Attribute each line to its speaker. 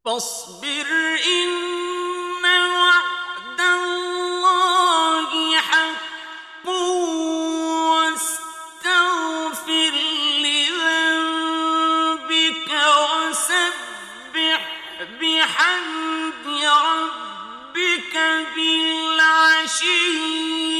Speaker 1: فاصبر إن وعد الله حق واستغفر لذنبك وسبح بحمد ربك بالعشي